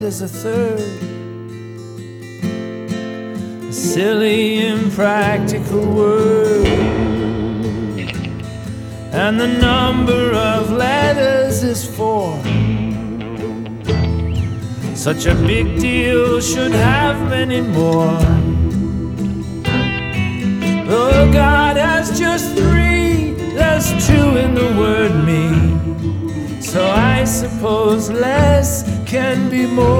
There's a third, a silly, impractical word, and the number of letters is 4. Such a big deal should have many more. Oh, God has just 3, there's 2 in the word me. So I suppose less can be more.